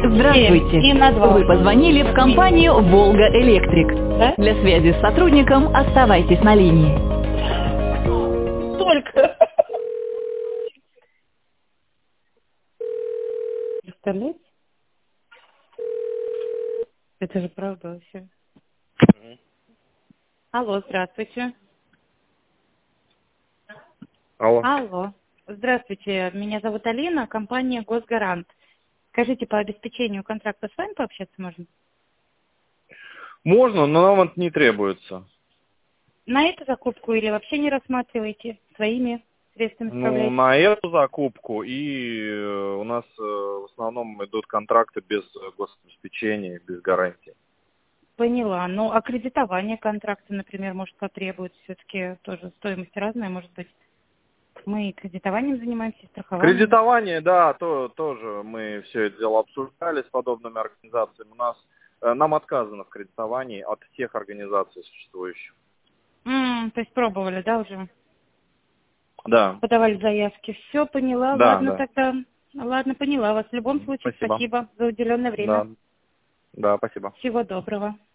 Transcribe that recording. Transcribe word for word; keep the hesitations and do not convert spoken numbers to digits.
Здравствуйте. И на два. Вы позвонили в компанию «Волга Электрик». Да? Для связи с сотрудником оставайтесь на линии. Только. Представляете? Это же правда вообще. Алло, здравствуйте. Алло. Алло. Здравствуйте, меня зовут Алина, компания «Госгарант». Скажите, по обеспечению контракта с вами пообщаться можно? Можно, но нам это не требуется. На эту закупку или вообще не рассматриваете? Своими средствами Ну, справляетесь? на эту закупку и э, у нас э, в основном идут контракты без э, гособеспечения, без гарантии. Поняла. Ну, а кредитование контракта, например, может потребуется. Все-таки тоже стоимость разная, может быть. Мы и кредитованием занимаемся, и страхованием. Кредитование, да, то, тоже мы все это дело обсуждали с подобными организациями. У нас, э, нам отказано в кредитовании от всех организаций существующих. М, то есть пробовали, да, уже? Да, Подавали заявки. Все, поняла. да, Ладно, да. тогда. Ладно, поняла вас. В любом случае, Спасибо. спасибо за уделенное время. Да, да, спасибо. Всего доброго.